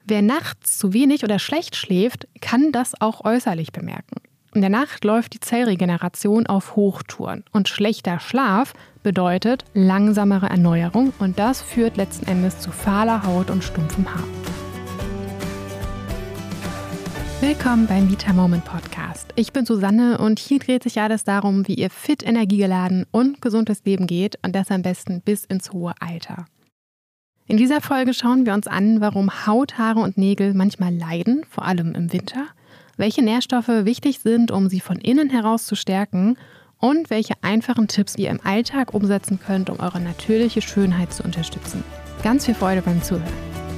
Wer nachts zu wenig oder schlecht schläft, kann das auch äußerlich bemerken. In der Nacht läuft die Zellregeneration auf Hochtouren und schlechter Schlaf bedeutet langsamere Erneuerung und das führt letzten Endes zu fahler Haut und stumpfem Haar. Willkommen beim Vita Moment Podcast. Ich bin Susanne und hier dreht sich alles darum, wie ihr fit, energiegeladen und gesundes Leben geht und das am besten bis ins hohe Alter. In dieser Folge schauen wir uns an, warum Haut, Haare und Nägel manchmal leiden, vor allem im Winter, welche Nährstoffe wichtig sind, um sie von innen heraus zu stärken und welche einfachen Tipps ihr im Alltag umsetzen könnt, um eure natürliche Schönheit zu unterstützen. Ganz viel Freude beim Zuhören.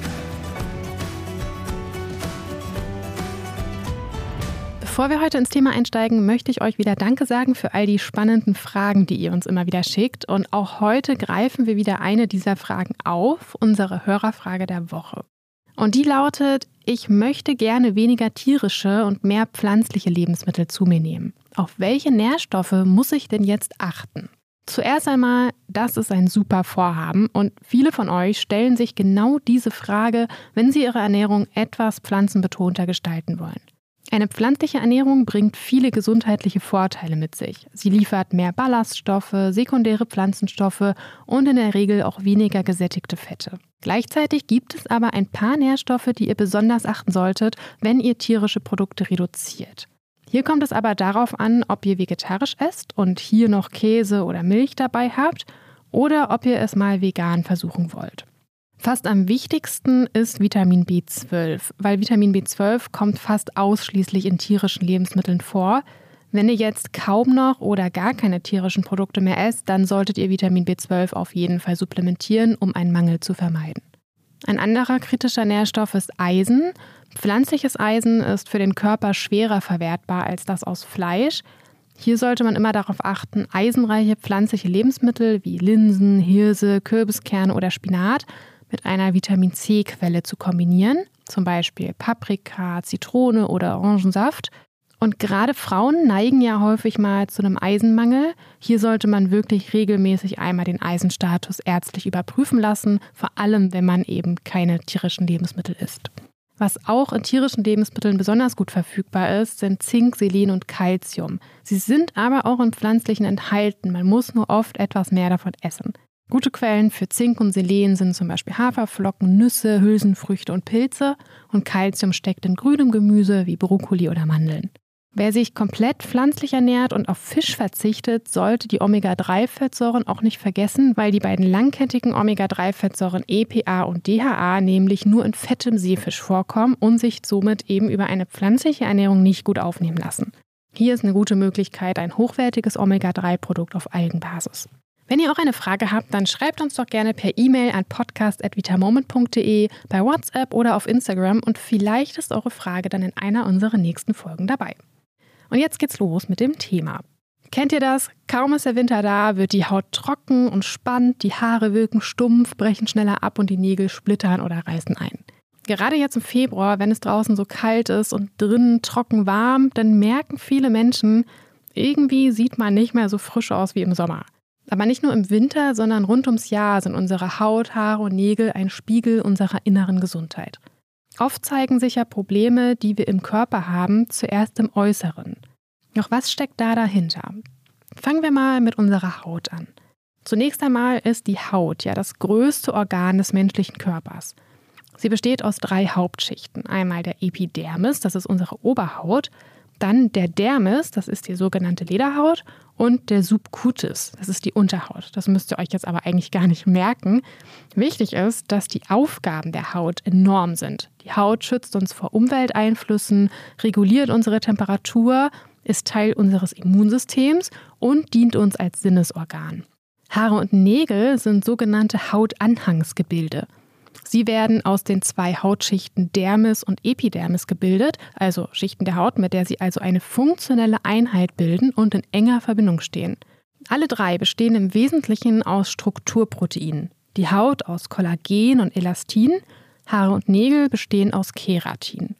Bevor wir heute ins Thema einsteigen, möchte ich euch wieder Danke sagen für all die spannenden Fragen, die ihr uns immer wieder schickt. Und auch heute greifen wir wieder eine dieser Fragen auf, unsere Hörerfrage der Woche. Und die lautet: Ich möchte gerne weniger tierische und mehr pflanzliche Lebensmittel zu mir nehmen. Auf welche Nährstoffe muss ich denn jetzt achten? Zuerst einmal, das ist ein super Vorhaben und viele von euch stellen sich genau diese Frage, wenn sie ihre Ernährung etwas pflanzenbetonter gestalten wollen. Eine pflanzliche Ernährung bringt viele gesundheitliche Vorteile mit sich. Sie liefert mehr Ballaststoffe, sekundäre Pflanzenstoffe und in der Regel auch weniger gesättigte Fette. Gleichzeitig gibt es aber ein paar Nährstoffe, die ihr besonders achten solltet, wenn ihr tierische Produkte reduziert. Hier kommt es aber darauf an, ob ihr vegetarisch esst und hier noch Käse oder Milch dabei habt oder ob ihr es mal vegan versuchen wollt. Fast am wichtigsten ist Vitamin B12, weil Vitamin B12 kommt fast ausschließlich in tierischen Lebensmitteln vor. Wenn ihr jetzt kaum noch oder gar keine tierischen Produkte mehr esst, dann solltet ihr Vitamin B12 auf jeden Fall supplementieren, um einen Mangel zu vermeiden. Ein anderer kritischer Nährstoff ist Eisen. Pflanzliches Eisen ist für den Körper schwerer verwertbar als das aus Fleisch. Hier sollte man immer darauf achten, eisenreiche pflanzliche Lebensmittel wie Linsen, Hirse, Kürbiskerne oder Spinat mit einer Vitamin-C-Quelle zu kombinieren, zum Beispiel Paprika, Zitrone oder Orangensaft. Und gerade Frauen neigen ja häufig mal zu einem Eisenmangel. Hier sollte man wirklich regelmäßig einmal den Eisenstatus ärztlich überprüfen lassen, vor allem wenn man eben keine tierischen Lebensmittel isst. Was auch in tierischen Lebensmitteln besonders gut verfügbar ist, sind Zink, Selen und Calcium. Sie sind aber auch in pflanzlichen enthalten, man muss nur oft etwas mehr davon essen. Gute Quellen für Zink und Selen sind zum Beispiel Haferflocken, Nüsse, Hülsenfrüchte und Pilze und Calcium steckt in grünem Gemüse wie Brokkoli oder Mandeln. Wer sich komplett pflanzlich ernährt und auf Fisch verzichtet, sollte die Omega-3-Fettsäuren auch nicht vergessen, weil die beiden langkettigen Omega-3-Fettsäuren EPA und DHA nämlich nur in fettem Seefisch vorkommen und sich somit eben über eine pflanzliche Ernährung nicht gut aufnehmen lassen. Hier ist eine gute Möglichkeit ein hochwertiges Omega-3-Produkt auf Algenbasis. Wenn ihr auch eine Frage habt, dann schreibt uns doch gerne per E-Mail an podcast@vitamoment.de, bei WhatsApp oder auf Instagram und vielleicht ist eure Frage dann in einer unserer nächsten Folgen dabei. Und jetzt geht's los mit dem Thema. Kennt ihr das? Kaum ist der Winter da, wird die Haut trocken und spannt, die Haare wirken stumpf, brechen schneller ab und die Nägel splittern oder reißen ein. Gerade jetzt im Februar, wenn es draußen so kalt ist und drinnen trocken warm, dann merken viele Menschen, irgendwie sieht man nicht mehr so frisch aus wie im Sommer. Aber nicht nur im Winter, sondern rund ums Jahr sind unsere Haut, Haare und Nägel ein Spiegel unserer inneren Gesundheit. Oft zeigen sich ja Probleme, die wir im Körper haben, zuerst im Äußeren. Doch was steckt da dahinter? Fangen wir mal mit unserer Haut an. Zunächst einmal ist die Haut ja das größte Organ des menschlichen Körpers. Sie besteht aus 3 Hauptschichten. Einmal der Epidermis, das ist unsere Oberhaut, dann der Dermis, das ist die sogenannte Lederhaut, und der Subcutis, das ist die Unterhaut. Das müsst ihr euch jetzt aber eigentlich gar nicht merken. Wichtig ist, dass die Aufgaben der Haut enorm sind. Die Haut schützt uns vor Umwelteinflüssen, reguliert unsere Temperatur, ist Teil unseres Immunsystems und dient uns als Sinnesorgan. Haare und Nägel sind sogenannte Hautanhangsgebilde. Sie werden aus den 2 Hautschichten Dermis und Epidermis gebildet, also Schichten der Haut, mit der sie also eine funktionelle Einheit bilden und in enger Verbindung stehen. Alle 3 bestehen im Wesentlichen aus Strukturproteinen. Die Haut aus Kollagen und Elastin, Haare und Nägel bestehen aus Keratin.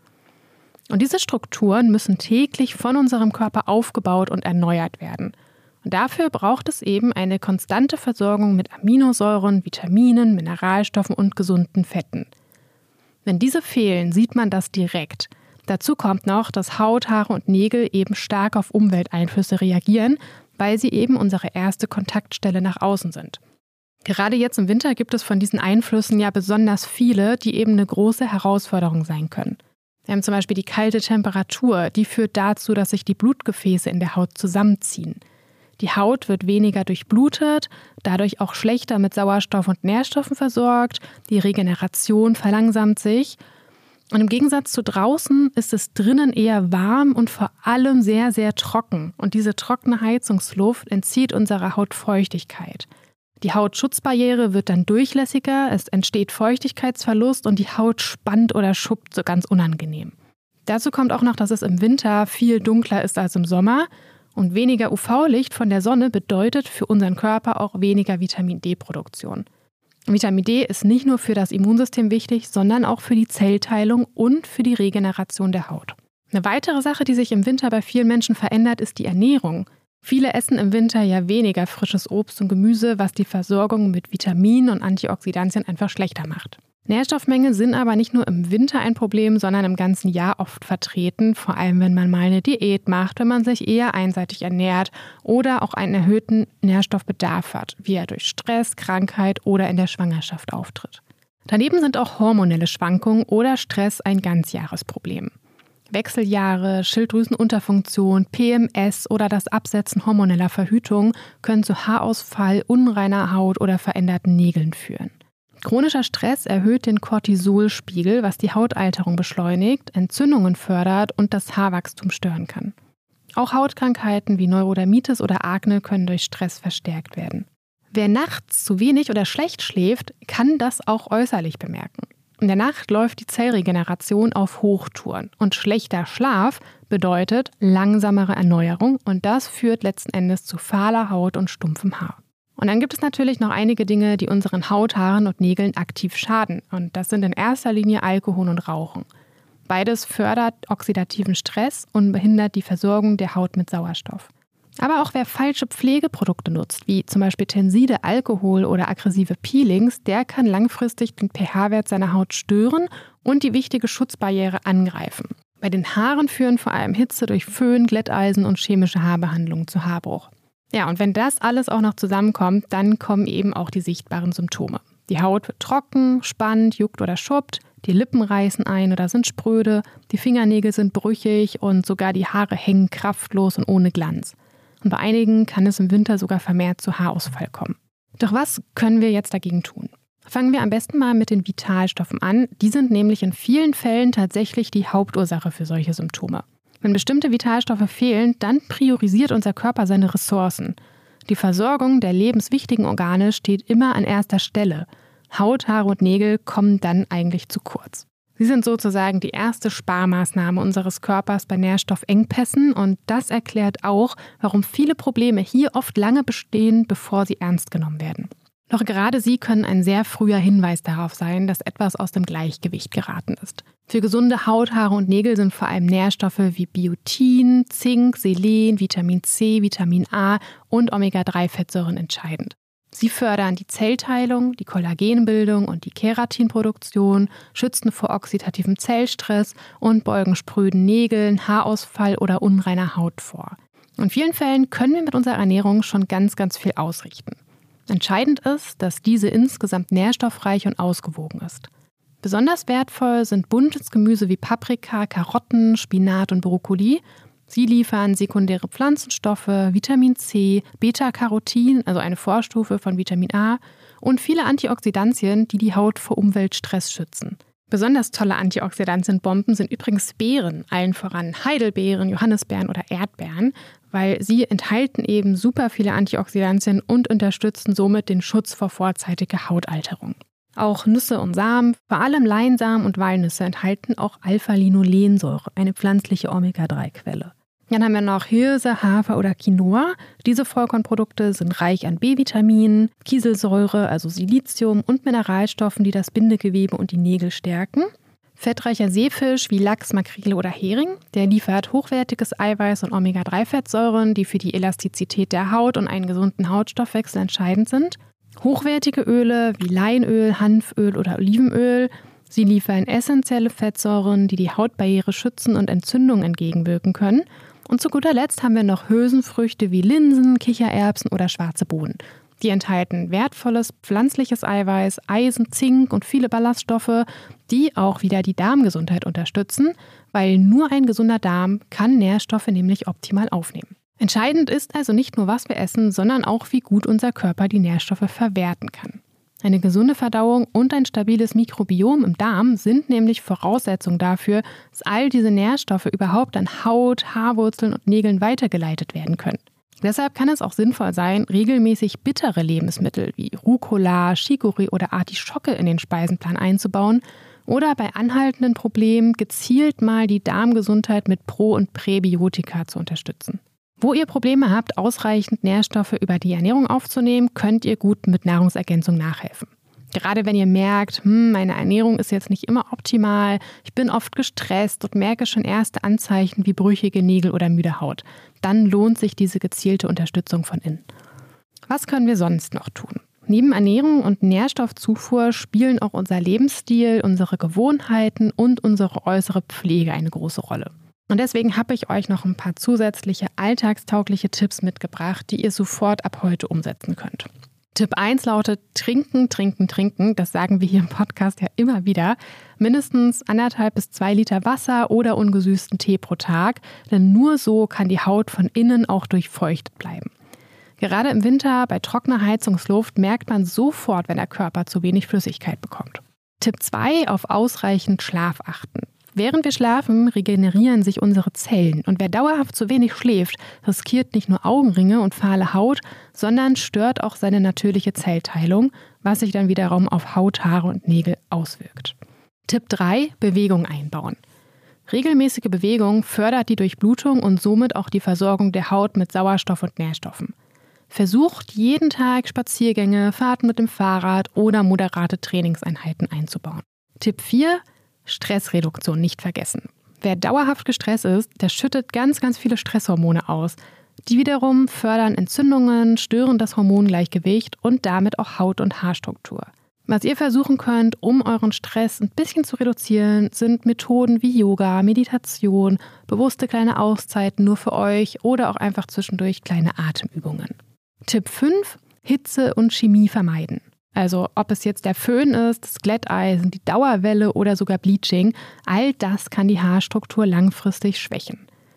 Und diese Strukturen müssen täglich von unserem Körper aufgebaut und erneuert werden. Und dafür braucht es eben eine konstante Versorgung mit Aminosäuren, Vitaminen, Mineralstoffen und gesunden Fetten. Wenn diese fehlen, sieht man das direkt. Dazu kommt noch, dass Haut, Haare und Nägel eben stark auf Umwelteinflüsse reagieren, weil sie eben unsere erste Kontaktstelle nach außen sind. Gerade jetzt im Winter gibt es von diesen Einflüssen ja besonders viele, die eben eine große Herausforderung sein können. Wir haben zum Beispiel die kalte Temperatur, die führt dazu, dass sich die Blutgefäße in der Haut zusammenziehen. Die Haut wird weniger durchblutet, dadurch auch schlechter mit Sauerstoff und Nährstoffen versorgt, die Regeneration verlangsamt sich. Und im Gegensatz zu draußen ist es drinnen eher warm und vor allem sehr, sehr trocken. Und diese trockene Heizungsluft entzieht unserer Haut Feuchtigkeit. Die Hautschutzbarriere wird dann durchlässiger, es entsteht Feuchtigkeitsverlust und die Haut spannt oder schuppt so ganz unangenehm. Dazu kommt auch noch, dass es im Winter viel dunkler ist als im Sommer und weniger UV-Licht von der Sonne bedeutet für unseren Körper auch weniger Vitamin-D-Produktion. Vitamin D ist nicht nur für das Immunsystem wichtig, sondern auch für die Zellteilung und für die Regeneration der Haut. Eine weitere Sache, die sich im Winter bei vielen Menschen verändert, ist die Ernährung. Viele essen im Winter ja weniger frisches Obst und Gemüse, was die Versorgung mit Vitaminen und Antioxidantien einfach schlechter macht. Nährstoffmängel sind aber nicht nur im Winter ein Problem, sondern im ganzen Jahr oft vertreten, vor allem wenn man mal eine Diät macht, wenn man sich eher einseitig ernährt oder auch einen erhöhten Nährstoffbedarf hat, wie er durch Stress, Krankheit oder in der Schwangerschaft auftritt. Daneben sind auch hormonelle Schwankungen oder Stress ein Ganzjahresproblem. Wechseljahre, Schilddrüsenunterfunktion, PMS oder das Absetzen hormoneller Verhütung können zu Haarausfall, unreiner Haut oder veränderten Nägeln führen. Chronischer Stress erhöht den Cortisolspiegel, was die Hautalterung beschleunigt, Entzündungen fördert und das Haarwachstum stören kann. Auch Hautkrankheiten wie Neurodermitis oder Akne können durch Stress verstärkt werden. Wer nachts zu wenig oder schlecht schläft, kann das auch äußerlich bemerken. In der Nacht läuft die Zellregeneration auf Hochtouren und schlechter Schlaf bedeutet langsamere Erneuerung und das führt letzten Endes zu fahler Haut und stumpfem Haar. Und dann gibt es natürlich noch einige Dinge, die unseren Haut, Haaren und Nägeln aktiv schaden und das sind in erster Linie Alkohol und Rauchen. Beides fördert oxidativen Stress und behindert die Versorgung der Haut mit Sauerstoff. Aber auch wer falsche Pflegeprodukte nutzt, wie zum Beispiel Tenside, Alkohol oder aggressive Peelings, der kann langfristig den pH-Wert seiner Haut stören und die wichtige Schutzbarriere angreifen. Bei den Haaren führen vor allem Hitze durch Föhn, Glätteisen und chemische Haarbehandlungen zu Haarbruch. Ja, und wenn das alles auch noch zusammenkommt, dann kommen eben auch die sichtbaren Symptome. Die Haut wird trocken, spannt, juckt oder schuppt, die Lippen reißen ein oder sind spröde, die Fingernägel sind brüchig und sogar die Haare hängen kraftlos und ohne Glanz. Und bei einigen kann es im Winter sogar vermehrt zu Haarausfall kommen. Doch was können wir jetzt dagegen tun? Fangen wir am besten mal mit den Vitalstoffen an. Die sind nämlich in vielen Fällen tatsächlich die Hauptursache für solche Symptome. Wenn bestimmte Vitalstoffe fehlen, dann priorisiert unser Körper seine Ressourcen. Die Versorgung der lebenswichtigen Organe steht immer an erster Stelle. Haut, Haare und Nägel kommen dann eigentlich zu kurz. Sie sind sozusagen die erste Sparmaßnahme unseres Körpers bei Nährstoffengpässen und das erklärt auch, warum viele Probleme hier oft lange bestehen, bevor sie ernst genommen werden. Doch gerade sie können ein sehr früher Hinweis darauf sein, dass etwas aus dem Gleichgewicht geraten ist. Für gesunde Haut, Haare und Nägel sind vor allem Nährstoffe wie Biotin, Zink, Selen, Vitamin C, Vitamin A und Omega-3-Fettsäuren entscheidend. Sie fördern die Zellteilung, die Kollagenbildung und die Keratinproduktion, schützen vor oxidativem Zellstress und beugen spröden Nägeln, Haarausfall oder unreiner Haut vor. In vielen Fällen können wir mit unserer Ernährung schon ganz, ganz viel ausrichten. Entscheidend ist, dass diese insgesamt nährstoffreich und ausgewogen ist. Besonders wertvoll sind buntes Gemüse wie Paprika, Karotten, Spinat und Brokkoli. Sie liefern sekundäre Pflanzenstoffe, Vitamin C, Beta-Carotin, also eine Vorstufe von Vitamin A, und viele Antioxidantien, die die Haut vor Umweltstress schützen. Besonders tolle Antioxidantienbomben sind übrigens Beeren, allen voran Heidelbeeren, Johannisbeeren oder Erdbeeren, weil sie enthalten eben super viele Antioxidantien und unterstützen somit den Schutz vor vorzeitiger Hautalterung. Auch Nüsse und Samen, vor allem Leinsamen und Walnüsse, enthalten auch Alpha-Linolensäure, eine pflanzliche Omega-3-Quelle. Dann haben wir noch Hirse, Hafer oder Quinoa. Diese Vollkornprodukte sind reich an B-Vitaminen, Kieselsäure, also Silizium und Mineralstoffen, die das Bindegewebe und die Nägel stärken. Fettreicher Seefisch wie Lachs, Makrele oder Hering, der liefert hochwertiges Eiweiß und Omega-3-Fettsäuren, die für die Elastizität der Haut und einen gesunden Hautstoffwechsel entscheidend sind. Hochwertige Öle wie Leinöl, Hanföl oder Olivenöl Sie liefern essentielle Fettsäuren, die die Hautbarriere schützen und Entzündungen entgegenwirken können. Und zu guter Letzt haben wir noch Hülsenfrüchte wie Linsen, Kichererbsen oder schwarze Bohnen. Die enthalten wertvolles pflanzliches Eiweiß, Eisen, Zink und viele Ballaststoffe, die auch wieder die Darmgesundheit unterstützen, weil nur ein gesunder Darm kann Nährstoffe nämlich optimal aufnehmen. Entscheidend ist also nicht nur, was wir essen, sondern auch, wie gut unser Körper die Nährstoffe verwerten kann. Eine gesunde Verdauung und ein stabiles Mikrobiom im Darm sind nämlich Voraussetzungen dafür, dass all diese Nährstoffe überhaupt an Haut, Haarwurzeln und Nägeln weitergeleitet werden können. Deshalb kann es auch sinnvoll sein, regelmäßig bittere Lebensmittel wie Rucola, Chicorée oder Artischocke in den Speisenplan einzubauen oder bei anhaltenden Problemen gezielt mal die Darmgesundheit mit Pro- und Präbiotika zu unterstützen. Wo ihr Probleme habt, ausreichend Nährstoffe über die Ernährung aufzunehmen, könnt ihr gut mit Nahrungsergänzung nachhelfen. Gerade wenn ihr merkt, meine Ernährung ist jetzt nicht immer optimal, ich bin oft gestresst und merke schon erste Anzeichen wie brüchige Nägel oder müde Haut, dann lohnt sich diese gezielte Unterstützung von innen. Was können wir sonst noch tun? Neben Ernährung und Nährstoffzufuhr spielen auch unser Lebensstil, unsere Gewohnheiten und unsere äußere Pflege eine große Rolle. Und deswegen habe ich euch noch ein paar zusätzliche alltagstaugliche Tipps mitgebracht, die ihr sofort ab heute umsetzen könnt. Tipp 1 lautet trinken, trinken, trinken. Das sagen wir hier im Podcast ja immer wieder. Mindestens 1,5 bis 2 Liter Wasser oder ungesüßten Tee pro Tag, denn nur so kann die Haut von innen auch durchfeuchtet bleiben. Gerade im Winter bei trockener Heizungsluft merkt man sofort, wenn der Körper zu wenig Flüssigkeit bekommt. Tipp 2, auf ausreichend Schlaf achten. Während wir schlafen, regenerieren sich unsere Zellen und wer dauerhaft zu wenig schläft, riskiert nicht nur Augenringe und fahle Haut, sondern stört auch seine natürliche Zellteilung, was sich dann wiederum auf Haut, Haare und Nägel auswirkt. Tipp 3, Bewegung einbauen. Regelmäßige Bewegung fördert die Durchblutung und somit auch die Versorgung der Haut mit Sauerstoff und Nährstoffen. Versucht jeden Tag Spaziergänge, Fahrten mit dem Fahrrad oder moderate Trainingseinheiten einzubauen. Tipp 4, Stressreduktion nicht vergessen. Wer dauerhaft gestresst ist, der schüttet ganz, ganz viele Stresshormone aus. Die wiederum fördern Entzündungen, stören das Hormongleichgewicht und damit auch Haut- und Haarstruktur. Was ihr versuchen könnt, um euren Stress ein bisschen zu reduzieren, sind Methoden wie Yoga, Meditation, bewusste kleine Auszeiten nur für euch oder auch einfach zwischendurch kleine Atemübungen. Tipp 5, Hitze und Chemie vermeiden. Also ob es jetzt der Föhn ist, das Glätteisen, die Dauerwelle oder sogar Bleaching, all das kann die Haarstruktur langfristig schwächen.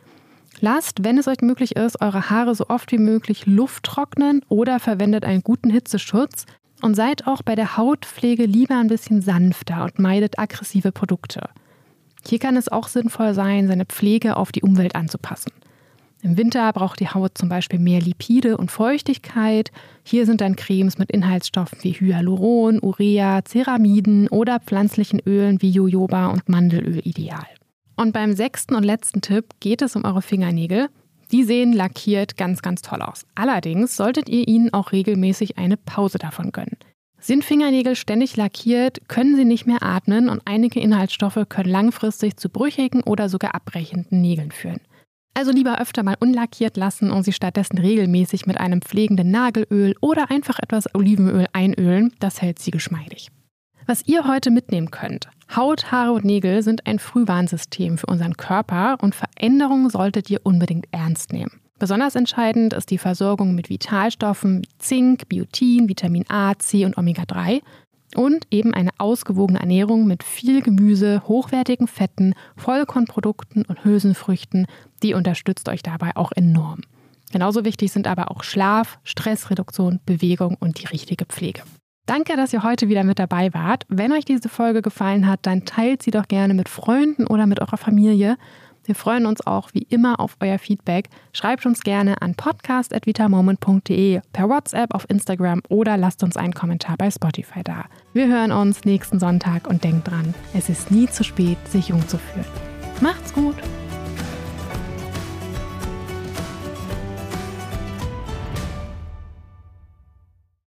Lasst, wenn es euch möglich ist, eure Haare so oft wie möglich lufttrocknen oder verwendet einen guten Hitzeschutz und seid auch bei der Hautpflege lieber ein bisschen sanfter und meidet aggressive Produkte. Hier kann es auch sinnvoll sein, seine Pflege auf die Umwelt anzupassen. Im Winter braucht die Haut zum Beispiel mehr Lipide und Feuchtigkeit. Hier sind dann Cremes mit Inhaltsstoffen wie Hyaluron, Urea, Ceramiden oder pflanzlichen Ölen wie Jojoba und Mandelöl ideal. Und beim 6. und letzten Tipp geht es um eure Fingernägel. Die sehen lackiert ganz, ganz toll aus. Allerdings solltet ihr ihnen auch regelmäßig eine Pause davon gönnen. Sind Fingernägel ständig lackiert, können sie nicht mehr atmen und einige Inhaltsstoffe können langfristig zu brüchigen oder sogar abbrechenden Nägeln führen. Also lieber öfter mal unlackiert lassen und sie stattdessen regelmäßig mit einem pflegenden Nagelöl oder einfach etwas Olivenöl einölen. Das hält sie geschmeidig. Was ihr heute mitnehmen könnt: Haut, Haare und Nägel sind ein Frühwarnsystem für unseren Körper und Veränderungen solltet ihr unbedingt ernst nehmen. Besonders entscheidend ist die Versorgung mit Vitalstoffen wie Zink, Biotin, Vitamin A, C und Omega-3 und eben eine ausgewogene Ernährung mit viel Gemüse, hochwertigen Fetten, Vollkornprodukten und Hülsenfrüchten, die unterstützt euch dabei auch enorm. Genauso wichtig sind aber auch Schlaf, Stressreduktion, Bewegung und die richtige Pflege. Danke, dass ihr heute wieder mit dabei wart. Wenn euch diese Folge gefallen hat, dann teilt sie doch gerne mit Freunden oder mit eurer Familie. Wir freuen uns auch wie immer auf euer Feedback. Schreibt uns gerne an podcast@vitamoment.de, per WhatsApp, auf Instagram oder lasst uns einen Kommentar bei Spotify da. Wir hören uns nächsten Sonntag und denkt dran, es ist nie zu spät, sich jung zu fühlen. Macht's gut!